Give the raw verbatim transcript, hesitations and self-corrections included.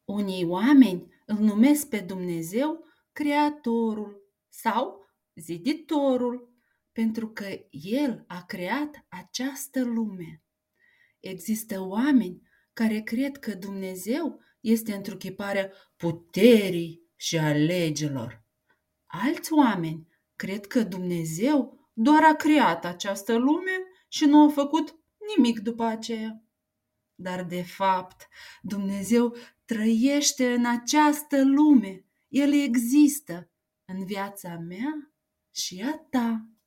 Unii oameni îl numesc pe Dumnezeu Creatorul sau Ziditorul, pentru că El a creat această lume. Există oameni care cred că Dumnezeu este întruchiparea puterii și a legilor. Alți oameni cred că Dumnezeu doar a creat această lume și nu a făcut nimic după aceea. Dar, de fapt, Dumnezeu trăiește în această lume. El există în viața mea și a ta.